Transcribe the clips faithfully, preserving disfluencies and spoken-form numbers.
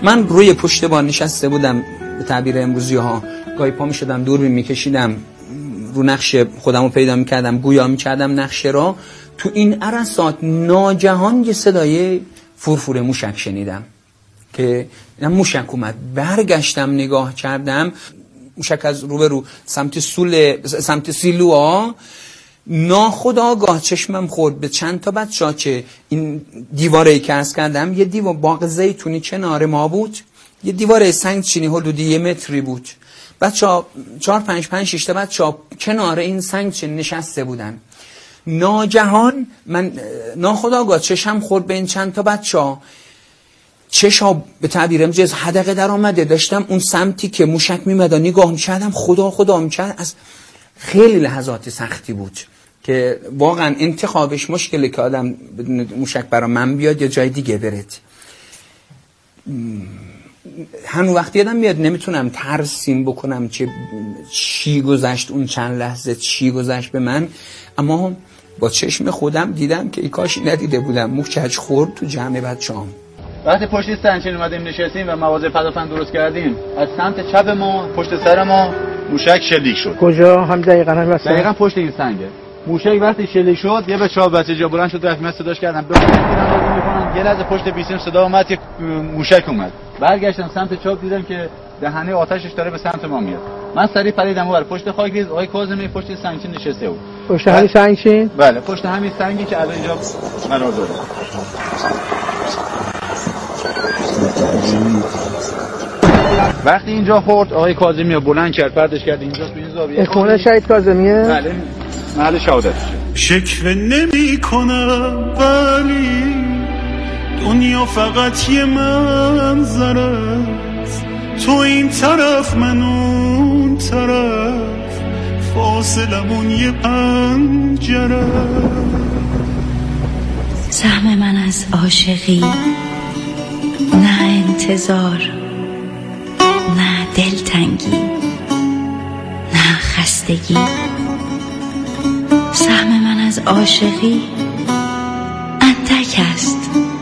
من روی پشتبان نشسته بودم، به تعبیر امروزی ها گاهی پا می شدم دوربین می کشیدم، رو نقشه خودمو پیدا می کردم، گویا می کردم نقشه را. تو این عرصات ناگهان یه صدای فرفور موشک شنیدم که موشک اومد. برگشتم نگاه کردم، موشک از روبرو سمت سول سمت سیلوها. ناخودآگاه چشمم خورد به چند تا بچه‌ها که این دیواره‌ای که عرض کردم، یه دیوار باغ زیتونی کنار ما بود، یه دیواره سنگچینی حدودی یه متری بود. بچه‌ها چهار پنج پنج شش تا بچه‌ها کنار این سنگچین نشسته بودن. ناگهان من ناخودآگاه چشم خورد به این چند تا بچه‌ها، چشم به تعبیر امروزی از حدقه در آمده. داشتم اون سمتی که موشک میمد نگاه می‌کردم، خدا خدا می‌کرد. از خیلی لحظات سختی بود که واقعا انتخابش مشکله که آدم موشک برا من بیاد یا جای دیگه برد. هنو وقتی آدم میاد نمیتونم ترسیم بکنم که چی گذشت اون چند لحظه، چی گذشت به من، اما با چشم خودم دیدم که ای کاش ندیده بودم. موشک خورد تو جمع بچه‌ام. وقتی پشت سنگچین اومدیم نشستیم و مواضع پدافند درست کردیم، از سمت چپ ما پشت سر ما موشک شلیک شد. کجا؟ هم دقیقاً هم واسه دقیقاً پشت این سنگه. موشک وقتی شلیک شد یه بچه ها بچه جا بلند شد، رفت من صداش کردم ببینم میکنن. یه لحظه پشت بیسیم صدا اومد که موشک اومد. برگشتم سمت چپ دیدم که دهنه آتشش داره به سمت ما میاد. من سریع پریدم اون پشت خاک ریز. آقای کاظمی پشت سنگچین نشسته بود. پشت همین سنگچین؟ بله پشت همین سنگی که الان اینجا قرار داره. وقتی اینجا خورد آقای کاظمی رو بلند کرد، پرتش کرد اینجا تو این زاویه. خونه شهید کاظمیه؟ بله محل شهادتشه. شکوه نمی کنم ولی دنیا فقط یه منظر است، تو این طرف من اون طرف، فاصلمون یه پنجره. سهم من از عاشقی، نه انتظار، نه دلتنگی، نه خستگی. سهم من از عاشقی اندک است،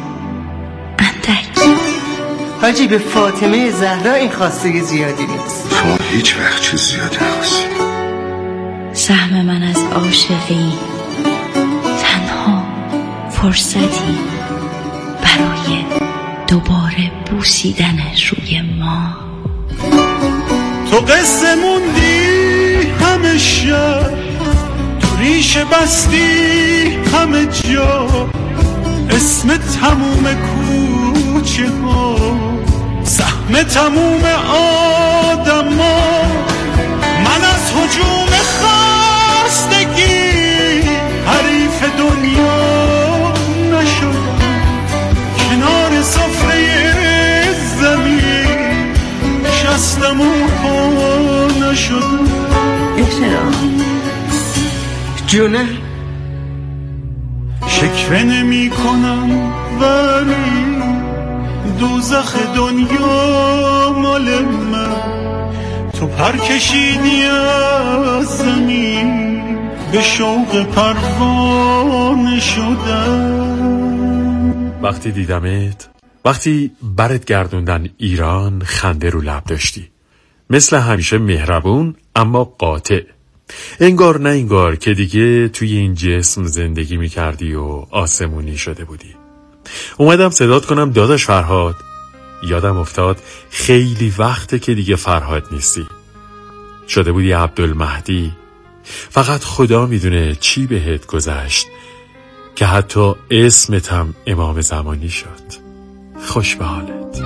اندک. حاجی به فاطمه زهرا این خواستگی زیادی نیست. شما هیچ وقت چیز زیادی نخواستی. سهم من از عاشقی تنها فرصتی برای دوباره بوسیدن روی ما. تو قصه موندی همه شب، تو ریشه بستی همه جا، اسم تموم کوچه ها، سهم تموم آدم ها. من از هجوم خستگی حریف دنیا نشدم، کنار سفره زمین شستم و پا نشدم. احترام جونه شکوه نمی کنم ولی دوزخ دنیا مال من، تو پر کشیدی از زمین به شوق پروانه شدم. وقتی دیدمت، وقتی برت گردوندن ایران، خنده رو لب داشتی، مثل همیشه مهربون اما قاطع. انگار نه انگار که دیگه توی این جسم زندگی میکردی و آسمونی شده بودی. اومدم صدات کنم داداش فرهاد، یادم افتاد خیلی وقته که دیگه فرهاد نیستی، شده بودی عبدالمهدی. فقط خدا میدونه چی بهت گذشت که حتی اسمت هم امام زمانی شد. خوش به حالت.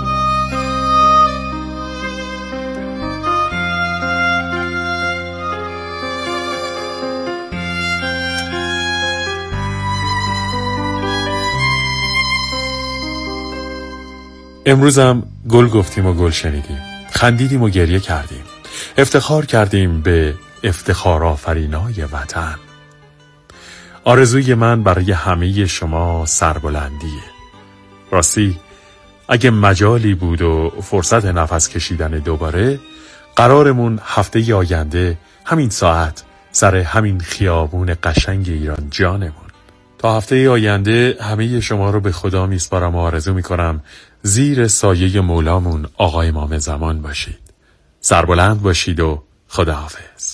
امروزم گل گفتیم و گل شنیدیم، خندیدیم و گریه کردیم، افتخار کردیم به افتخار آفرینای وطن. آرزوی من برای همه شما سربلندیه. راستی اگه مجالی بود و فرصت نفس کشیدن دوباره، قرارمون هفته آینده همین ساعت سر همین خیابون قشنگ ایران جانمون. تا هفته آینده همه شما رو به خدا میسپارم و آرزو میکنم زیر سایه مولامون آقای امام زمان باشید. سربلند باشید و خداحافظ.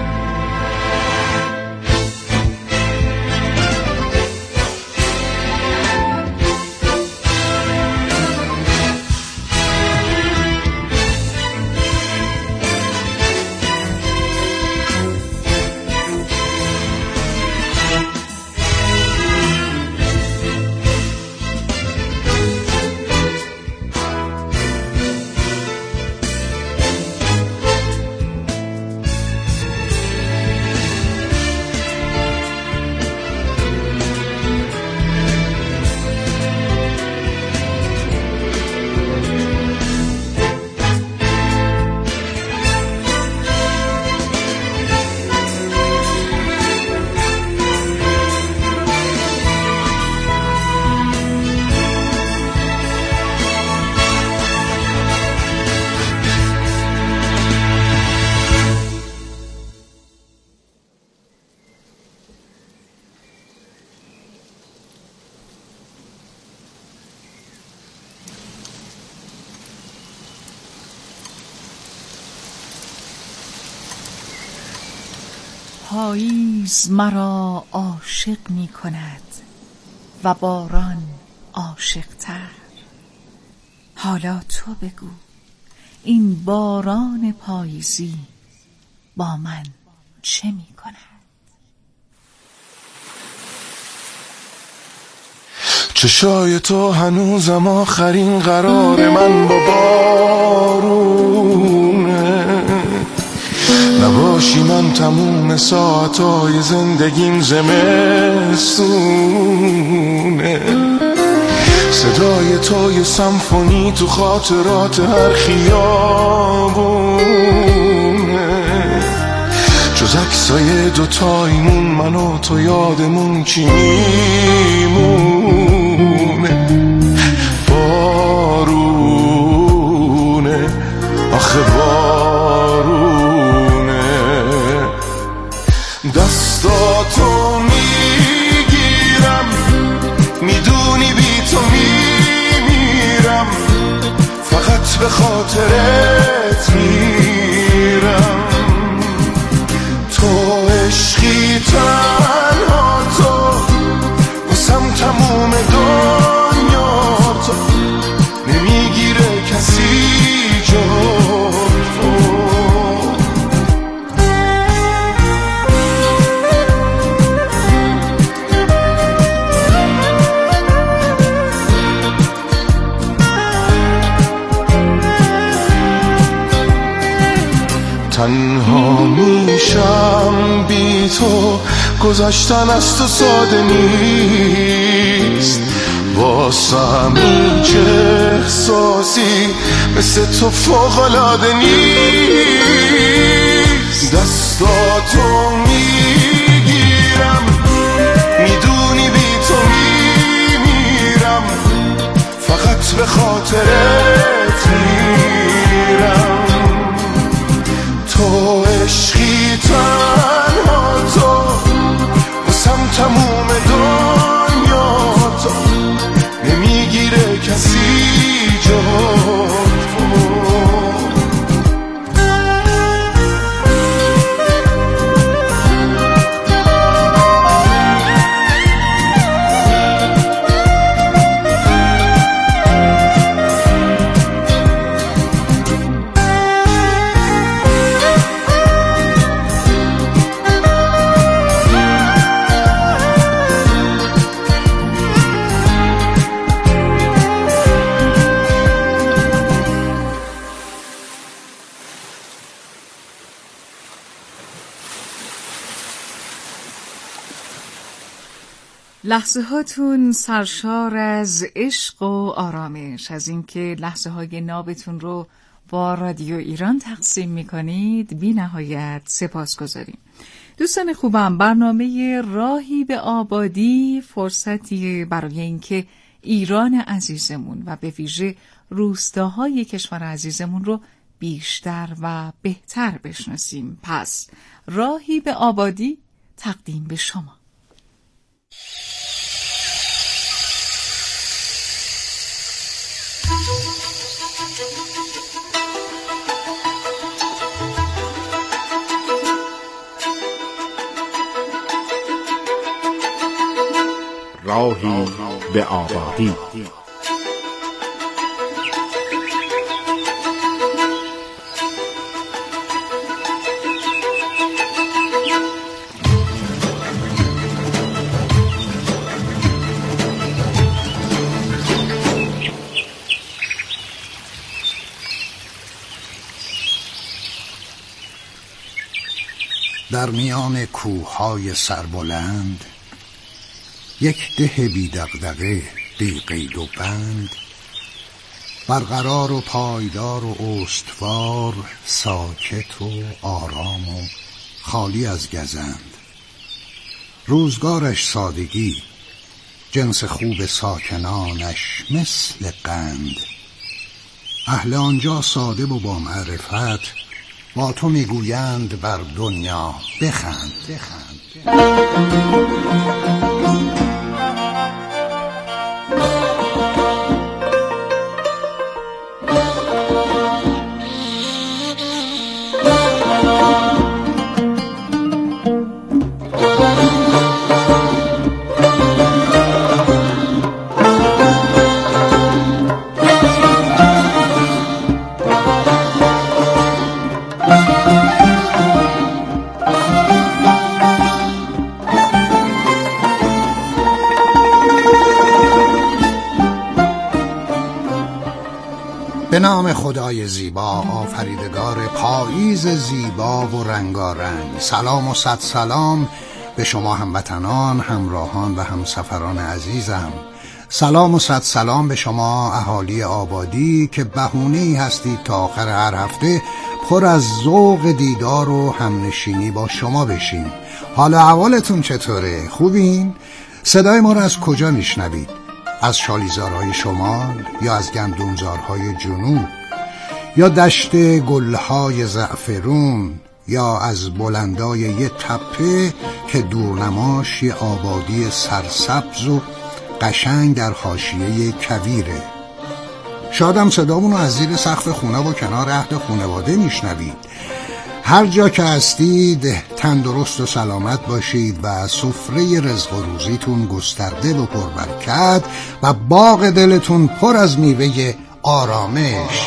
پاییز مرا عاشق می کند و باران عاشق تر. حالا تو بگو این باران پاییزی با من چه می کند؟ چشای تو هنوزم آخرین قرار من با بارونه، نباشی من تموم ساعتای زندگیم زمستونه. صدای تو یه سمفونی تو خاطرات هر خیابونه، جز عکسای دوتایمون من و تو یادمون چی میمونه؟ بارونه، آخه بارونه، دستاتو میگیرم، میدونی بی تو میمیرم، فقط به خاطرت میرم. تو عشقی تنها تو واسم تموم دنیا، تو نمیگیره کسی جا تو. تنها میشم بی تو، گذشتن از تو ساده نیست، واسم این چه احساسی مثل تو فوق‌العاده نیست. دستاتو میگیرم، میدونی بی تو میمیرم، فقط به خاطرت میرم. تو عشقی تنها تو واسم تموم دنیا، تو نمیگیره کسی جا تو. لحظه هاتون سرشار از عشق و آرامش، از اینکه لحظه های نابتون رو با رادیو ایران تقسیم میکنید بی نهایت سپاس گذاریم. دوستان خوبم، برنامه راهی به آبادی فرصتی برای اینکه ایران عزیزمون و به ویژه روستاهای کشور عزیزمون رو بیشتر و بهتر بشناسیم. پس راهی به آبادی تقدیم به شما. راهی به آبادی. در میان کوههای سربلند یک ده بی دغدغه بی قید و بند، برقرار و پایدار و استوار، ساکت و آرام و خالی از گزند. روزگارش سادگی، جنس خوب ساکنانش مثل قند. اهل آنجا ساده و با معرفت، با تو میگویند بر دنیا بخند بخند, بخند. به نام خدای زیبا، آفریدگار پاییز زیبا و رنگارنگ. سلام و صد سلام به شما هموطنان، همراهان و همسفران عزیزم. سلام و صد سلام به شما اهالی آبادی که بهونه‌ای هستید تا آخر هر هفته پر از ذوق دیدار و همنشینی با شما بشیم. حالا احوالتون چطوره؟ خوبین؟ صدای ما را از کجا میشنوید؟ از شالیزارهای شمال یا از گندمزارهای جنوب یا دشت گلهای زعفرون یا از بلندای یه تپه که دورنماش یه آبادی سرسبز و قشنگ در حاشیه کویره. شادم صدامونو از زیر سقف خونه و کنار عهد خانواده میشنوید. هر جا که هستید تندرست و سلامت باشید و سفره رزق و روزیتون گسترده و پربرکت و باغ دلتون پر از میوه آرامش.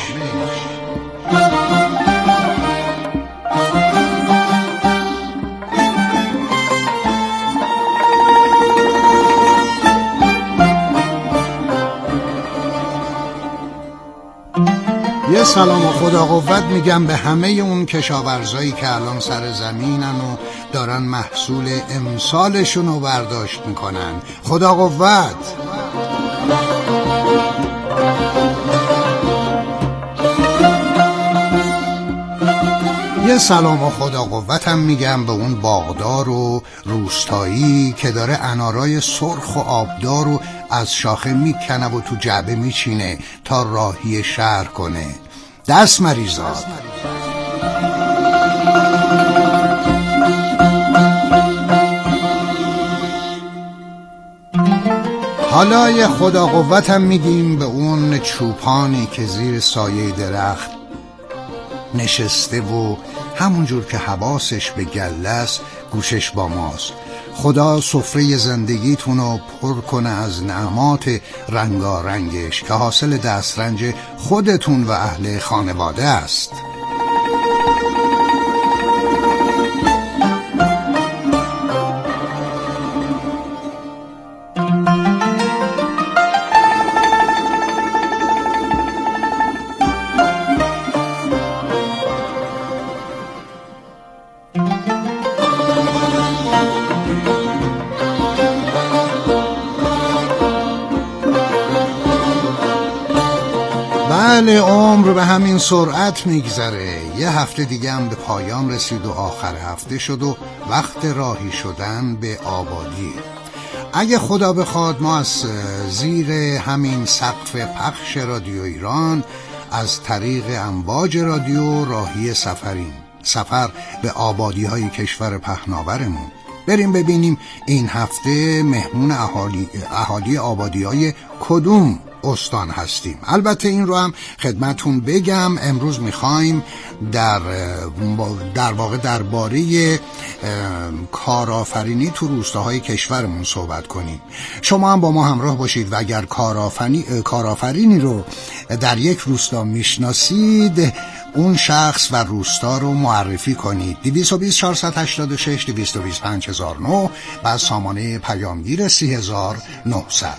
یه سلام و خدا قوت میگم به همه اون کشاورزایی که الان سر زمینن و دارن محصول امسالشون رو برداشت میکنن. خدا قوت. یه سلام و خدا قوت هم میگم به اون باغدار و روستایی که داره انارای سرخ و آبدار رو از شاخه میکنه و تو جعبه میچینه تا راهی شهر کنه. دست مریزاد. حالا یه خدا قوت هم میگیم به اون چوپانی که زیر سایه درخت نشسته و همونجور که حواسش به گله است گوشش با ماست. خدا سفره زندگیتون رو پر کنه از نعمات رنگارنگش که حاصل دسترنج خودتون و اهل خانواده است. بله، عمر به همین سرعت میگذره. یه هفته دیگه هم به پایان رسید و آخر هفته شد و وقت راهی شدن به آبادی. اگه خدا بخواد ما از زیر همین سقف پخش رادیو ایران از طریق امواج رادیو راهی سفریم. سفر به آبادی های کشور پهناورمون. بریم ببینیم این هفته مهمون اهالی, اهالی آبادی های کدوم استان هستیم. البته این رو هم خدمتون بگم، امروز میخوایم در در واقع درباره کارآفرینی تو روستاهای کشورمون صحبت کنیم. شما هم با ما همراه باشید و اگر کارآفرینی کارآفرینی رو در یک روستا میشناسید اون شخص و روستا رو معرفی کنید. دویست و بیست چهارصد و هشتاد و شش دویست و بیست پنج هزار و نه و سامانه پیامگیر سی هزار و نهصد.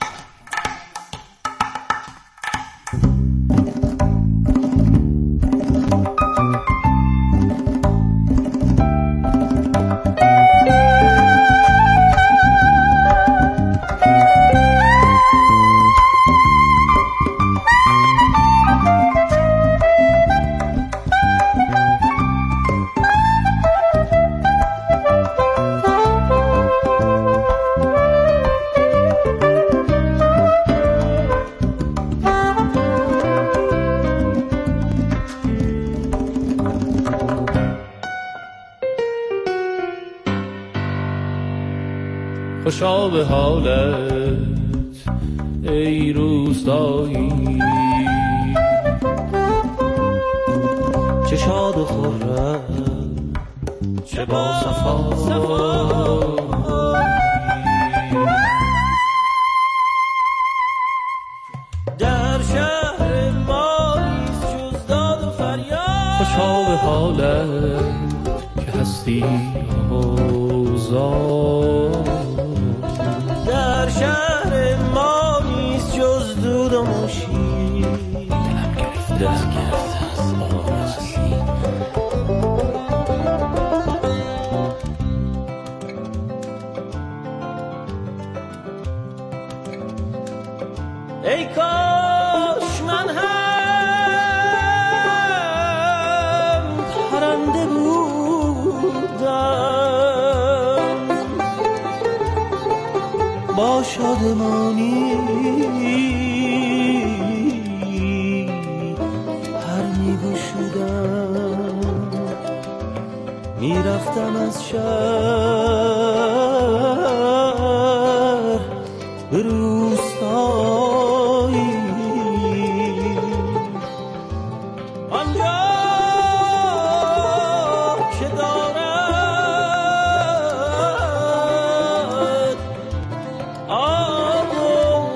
خوشا به حالت ای روستایی، چه شاد و خرم چه با صفایی. در شهر ما نیست جز داد و فریاد. خوشا به حالت که هستی آزاد. در شهر ما نیست جز دود و موشی. دلم گرفته دلم گرفته از آرزویی. ای کاش من هم پرنده بودم با شادمانی پر می‌گشودم، میرفتم از شهر به روستایی. آنجا که دارد آب و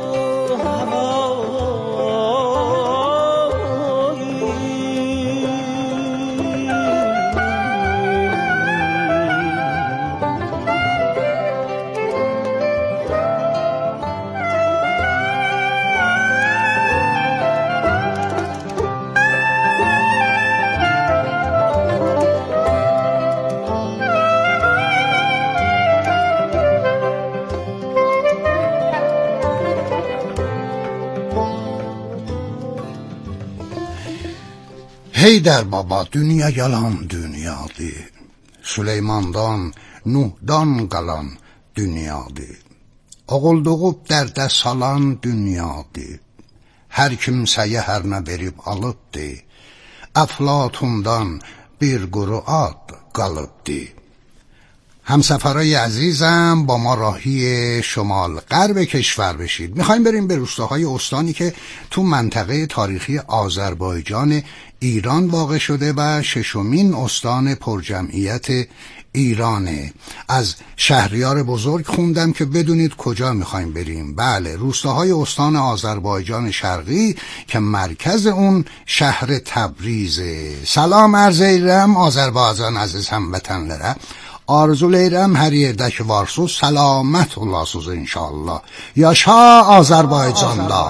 Hey der baba, dünya yalan dünyadır. Süleymandan, Nuhdan qalan dünyadır. Oğul doğub dərdə salan dünyadır. Hər kimsəyə hər nə verib alıbdır. Əflatundan bir quru ad qalıbdır. همسفرای عزیزم با ما راهی شمال غرب کشور بشید. میخوایم بریم به روستاهای استانی که تو منطقه تاریخی آذربایجان ایران واقع شده و ششمین استان پرجمعیت ایرانه. از شهریار بزرگ خوندم که بدونید کجا میخوایم بریم. بله، روستاهای استان آذربایجان شرقی که مرکز اون شهر تبریزه. سلام عرض ایرم آذربایجان عزیز هموطنلere. Arzulayıram hər yerdə ki varsız, səlamət olasınız inşallah. Yaşa Azərbaycanda.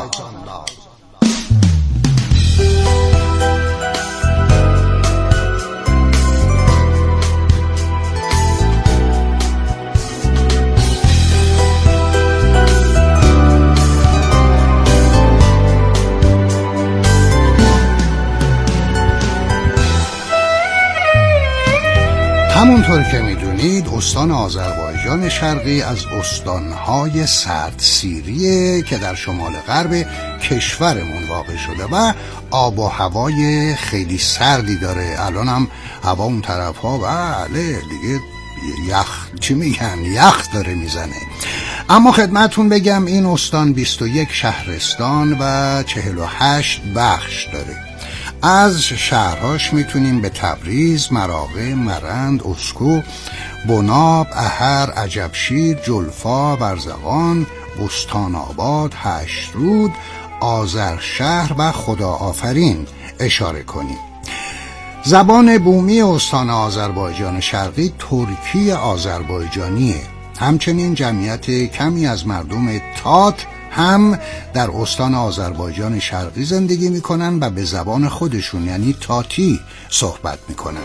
همونطور که میدونید استان آذربایجان شرقی از استانهای سردسیریه که در شمال غرب کشورمون واقع شده و آب و هوای خیلی سردی داره. الان هم هوا اون طرف ها بله دیگه یخ چی میگن یخ داره میزنه. اما خدمتون بگم این استان بیست و یک شهرستان و چهل و هشت بخش داره. از شهرهاش میتونیم به تبریز، مراغه، مرند، اسکو، بناب، احر، عجبشیر، جلفا، برزغان، بستان آباد، هشترود، آذرشهر و خدا آفرین اشاره کنیم. زبان بومی استان آذربایجان شرقی ترکی آذربایجانیه. همچنین جمعیت کمی از مردم تات هم در استان آذربایجان شرقی زندگی میکنن و به زبان خودشون یعنی تاتی صحبت میکنن.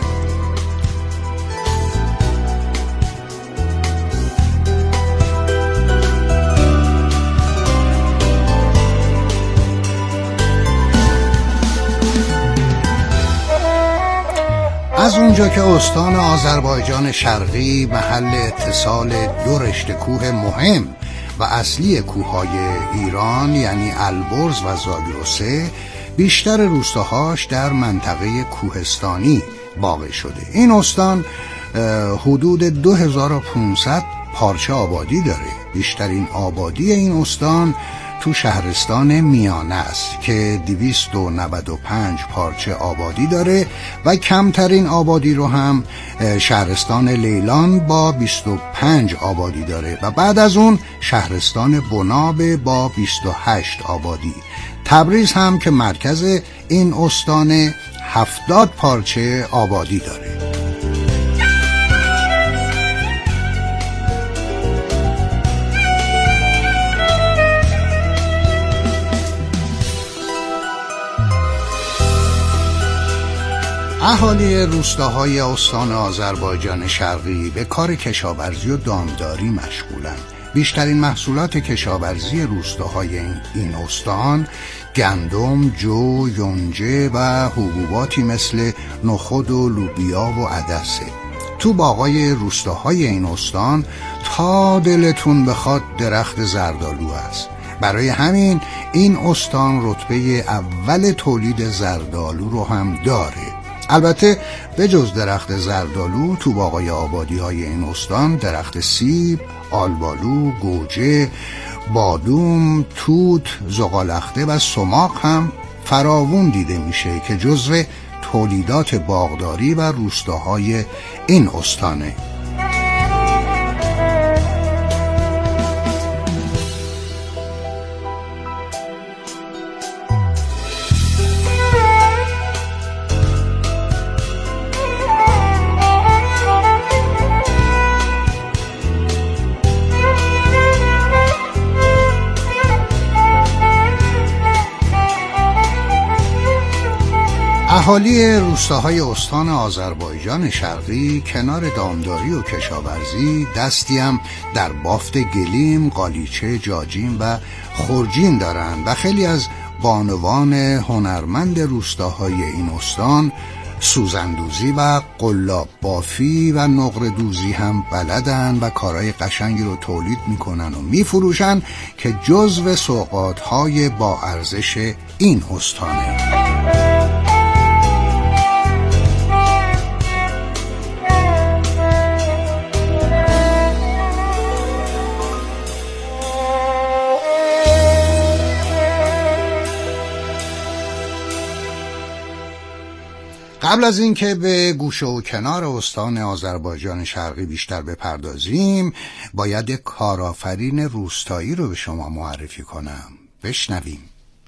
از اونجا که استان آذربایجان شرقی محل اتصال دو رشته کوه مهم و اصلی کوههای ایران یعنی البرز و زاگرسه، بیشتر روستاهاش در منطقه کوهستانی واقع شده. این استان حدود دو هزار و پانصد پارچه آبادی داره. بیشترین آبادی این استان تو شهرستان میانه است که دویست و نود و پنج پارچه آبادی داره و کمترین آبادی رو هم شهرستان لیلان با بیست و پنج آبادی داره و بعد از اون شهرستان بناب با بیست و هشت آبادی. تبریز هم که مرکز این استان هفتاد پارچه آبادی داره. اهالی روستاهای استان آذربایجان شرقی به کار کشاورزی و دامداری مشغولند. بیشترین محصولات کشاورزی روستاهای این استان گندم، جو، یونجه و حبوباتی مثل نخود و لوبیا و عدسه. تو باغای روستاهای این استان تا دلتون بخواد درخت زردآلو است. برای همین این استان رتبه اول تولید زردآلو رو هم داره. البته به جز درخت زردآلو تو باغای آبادی های این استان درخت سیب، آلبالو، گوجه، بادوم، توت، زغالخته و سماق هم فراوون دیده میشه که جزو تولیدات باغداری و روستاهای این استانه. اهالی روستاهای استان آذربایجان شرقی کنار دامداری و کشاورزی دستی هم در بافت گلیم، قالیچه، جاجین و خرجین دارند و خیلی از بانوان هنرمند روستاهای این استان سوزندوزی و قلاب بافی و نقره دوزی هم بلدن و کارهای قشنگی رو تولید میکنن و میفروشن که جزو سوغاتهای با ارزش این استانه. قبل از اینکه به گوشه و کنار استان آذربایجان شرقی بیشتر بپردازیم، باید یک کارآفرین روستایی رو به شما معرفی کنم. بشنویم.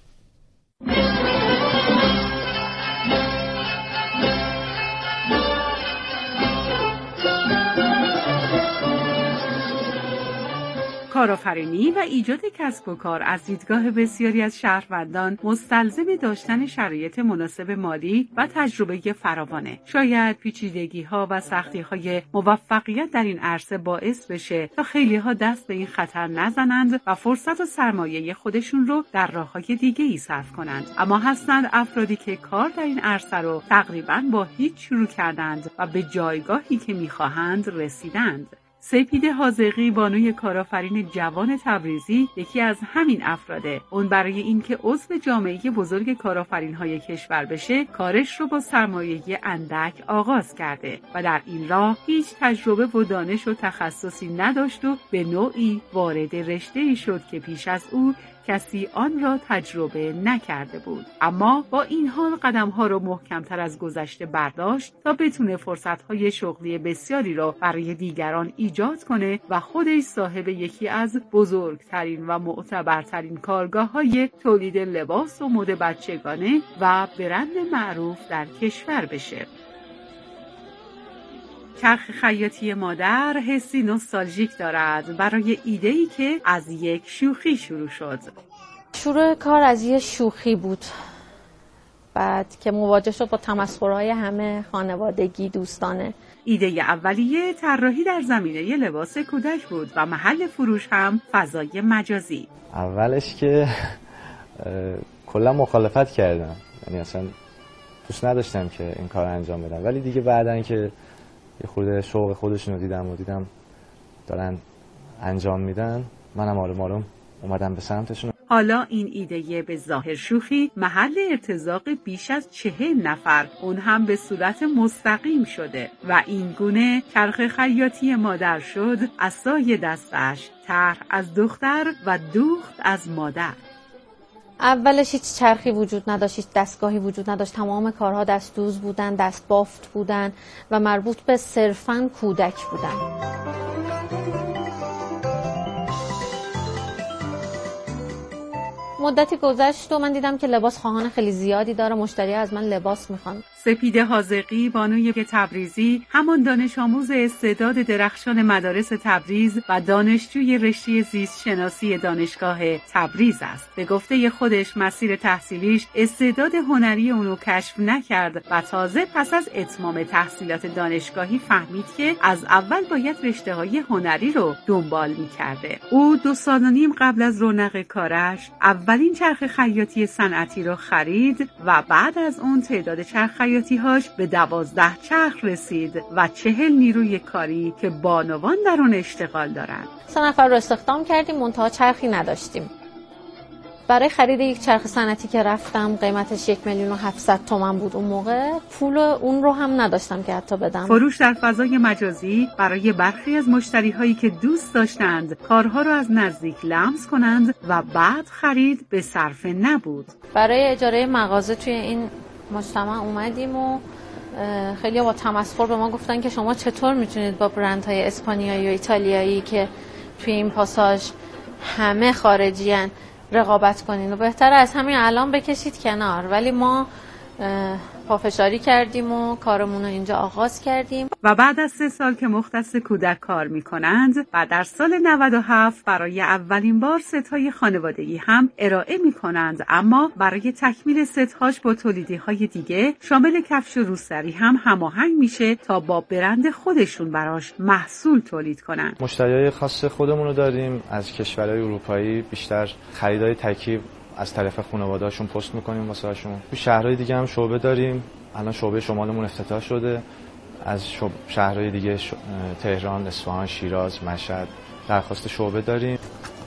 کارآفرینی و ایجاد کسب و کار از دیدگاه بسیاری از شهروندان مستلزم داشتن شرایط مناسب مالی و تجربه فراوانه. شاید پیچیدگی‌ها و سختی‌های موفقیت در این عرصه باعث بشه تا خیلی‌ها دست به این خطر نزنند و فرصت و سرمایه خودشون رو در راه‌های دیگه‌ای صرف کنند. اما هستند افرادی که کار در این عرصه رو تقریباً با هیچ شروع کردند و به جایگاهی که می‌خواهند رسیدند. سپیده حاذقی بانوی کارآفرین جوان تبریزی یکی از همین افراده. اون برای اینکه عضو جامعه بزرگ کارآفرین‌های کشور بشه، کارش رو با سرمایه‌ای اندک آغاز کرده و در این راه هیچ تجربه و دانش و تخصصی نداشت و به نوعی وارد رشته‌ای شد که پیش از او کسی آن را تجربه نکرده بود. اما با این حال قدم‌ها را محکم‌تر از گذشته برداشت تا بتونه فرصت‌های شغلی بسیاری را برای دیگران ایجاد کنه و خودش صاحب یکی از بزرگترین و معتبرترین کارگاه‌های تولید لباس و مد بچگانه و برند معروف در کشور بشه. چرخ خیاطی مادر حسی نوستالژیک دارد برای ایده‌ای که از یک شوخی شروع شد. شروع کار از یه شوخی بود، بعد که مواجه شد با تمسخرهای همه خانوادگی دوستانه. ایده اولیه طراحی در زمینه لباس کودک بود و محل فروش هم فضای مجازی. اولش که کلا مخالفت کردم، یعنی اصلا دوست نداشتم که این کار انجام بدم، ولی دیگه بعدن که یه خورده شوق خودشون رو دیدم و دیدم دارن انجام میدن، منم آروم آروم اومدم به سمتشون. حالا این ایده به ظاهر شوخی محل ارتزاق بیش از چهل نفر، اون هم به صورت مستقیم شده و این گونه چرخ خیاطی مادر شد عصای دستش، طرح از دختر و دوخت از مادر. اولش هیچ چرخی وجود نداشت، هیچ دستگاهی وجود نداشت، تمام کارها دستدوز بودن، دست بافت بودن و مربوط به صرفاً کودک بودن. مدتی گذشت و من دیدم که لباس خواهان خیلی زیادی داره، مشتری از من لباس میخوان. سپیده حاذقی بانوی تبریزی همان دانش آموز استعداد درخشان مدارس تبریز و دانشجوی رشته زیست شناسی دانشگاه تبریز است. به گفته خودش مسیر تحصیلیش استعداد هنری اونو کشف نکرد و تازه پس از اتمام تحصیلات دانشگاهی فهمید که از اول باید رشته‌های هنری رو دنبال میکرده. او دو سال و نیم قبل از رونق کارش اولین چرخ خیاطی صنعتی رو خرید و بعد از اون تعداد چرخ خیاطی‌هاش به دوازده چرخ رسید و چهل نیروی کاری که بانوان در اون اشتغال دارند. سه نفر رو استخدام کردیم، منتها چرخی نداشتیم. برای خرید یک چرخ صنعتی که رفتم قیمتش یک میلیون و هفتصد تومان بود اون موقع، پول اون رو هم نداشتم که حتی بدم. فروش در فضای مجازی برای برخی از مشتری‌هایی که دوست داشتند کارها رو از نزدیک لمس کنند و بعد خرید به صرفه نبود. برای اجاره مغازه توی این مجتمع اومدیم و خیلی با تمسخر به ما گفتن که شما چطور میتونید با برندهای اسپانیایی و ایتالیایی که توی این پاساژ همه خارجیان رقابت کنین و بهتره از همین الان بکشید کنار. ولی ما پافشاری کردیم و کارمون رو اینجا آغاز کردیم و بعد از سه سال که مختص کودک کار میکنند و در سال نود و هفت برای اولین بار ست‌های خانوادگی هم ارائه میکنند، اما برای تکمیل ست‌هاش با تولیدی‌های دیگه شامل کفش و روسری هم هماهنگ میشه تا با برند خودشون براش محصول تولید کنند. مشتریای خاص خودمون رو داریم از کشورهای اروپایی، بیشتر خریدای تکی از طرف خانواده‌هاشون پست می‌کنیم واسه‌شون. تو شهرهای دیگه هم شعبه داریم. الان شعبه شمالمون افتتاح شده. از شهرهای دیگه ش... تهران، اصفهان، شیراز، مشهد درخواست شعبه داریم.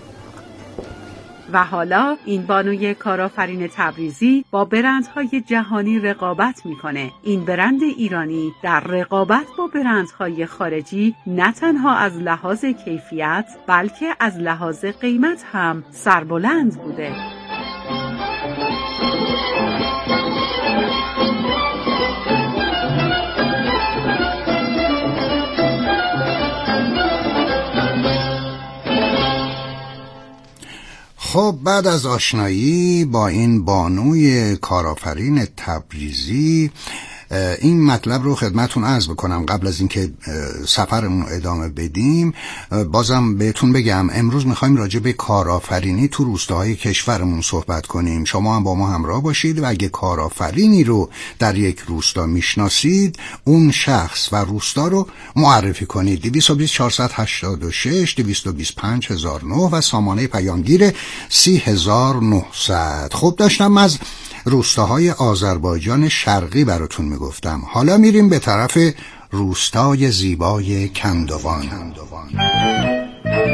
و حالا این بانوی کارآفرین تبریزی با برندهای جهانی رقابت میکنه. این برند ایرانی در رقابت با برندهای خارجی نه تنها از لحاظ کیفیت بلکه از لحاظ قیمت هم سربلند بوده. خب بعد از آشنایی با این بانوی کارآفرین تبریزی این مطلب رو خدمتون عرض بکنم قبل از اینکه سفرمون ادامه بدیم. بازم بهتون بگم امروز میخوایم راجع به کارآفرینی تو روستاهای کشورمون صحبت کنیم. شما هم با ما همراه باشید و اگه کارآفرینی رو در یک روستا میشناسید اون شخص و روستا رو معرفی کنید. دویست و بیست چهارصد و هشتاد و شش دویست و بیست و پنج هزار و نه و سامانه پیامگیر سی هزار و نهصد. خب داشتم از روستاهای آذربایجان شرقی براتون میگفتم. حالا میریم به طرف روستای زیبای کندوان.